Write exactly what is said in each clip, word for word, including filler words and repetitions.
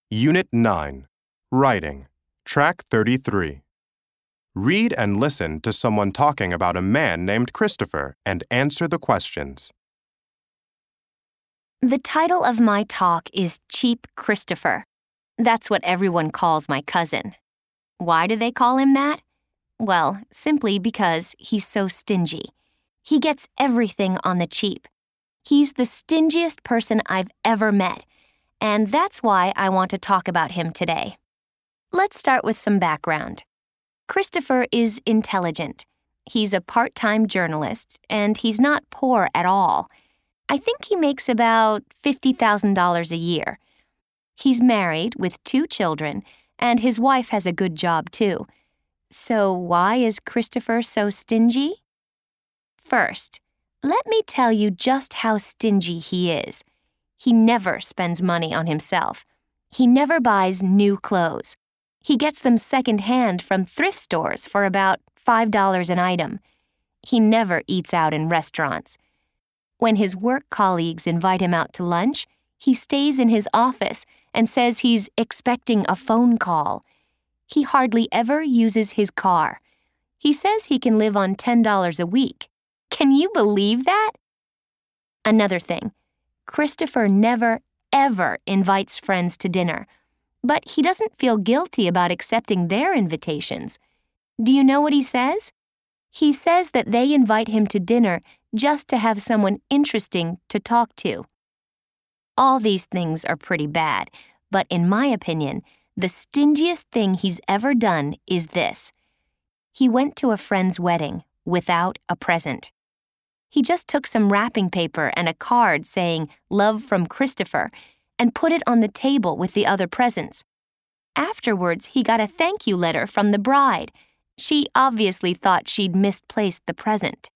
Unit nine, Writing, Track thirty-three. Read and listen to someone talking about a man named Christopher and answer the questions. The title of my talk is Cheap Christopher. That's what everyone calls my cousin. Why do they call him that? Well, simply because he's so stingy. He gets everything on the cheap. He's the stingiest person I've ever met, and that's why I want to talk about him today. Let's start with some background. Christopher is intelligent. He's a part-time journalist, and he's not poor at all. I think he makes about fifty thousand dollars a year. He's married with two children, and his wife has a good job too. So why is Christopher so stingy? First, let me tell you just how stingy he is. He never spends money on himself. He never buys new clothes. He gets them secondhand from thrift stores for about five dollars an item. He never eats out in restaurants. When his work colleagues invite him out to lunch, he stays in his office and says he's expecting a phone call. He hardly ever uses his car. He says he can live on ten dollars a week. Can you believe that? Another thing, Christopher never, ever invites friends to dinner, but he doesn't feel guilty about accepting their invitations. Do you know what he says? He says that they invite him to dinner just to have someone interesting to talk to. All these things are pretty bad, but in my opinion, the stingiest thing he's ever done is this. He went to a friend's wedding without a present. He just took some wrapping paper and a card saying, "Love from Christopher," and put it on the table with the other presents. Afterwards, he got a thank you letter from the bride. She obviously thought she'd misplaced the present.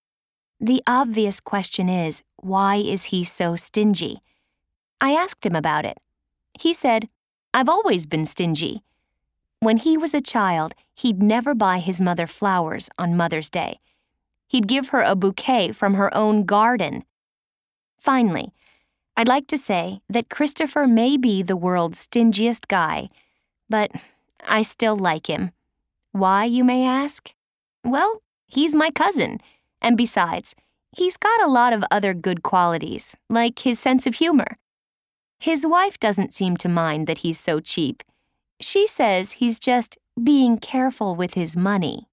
The obvious question is, why is he so stingy? I asked him about it. He said, "I've always been stingy." When he was a child, he'd never buy his mother flowers on Mother's Day. He'd give her a bouquet from her own garden. Finally, I'd like to say that Christopher may be the world's stingiest guy, but I still like him. Why, you may ask? Well, he's my cousin, and besides, he's got a lot of other good qualities, like his sense of humor. His wife doesn't seem to mind that he's so cheap. She says he's just being careful with his money.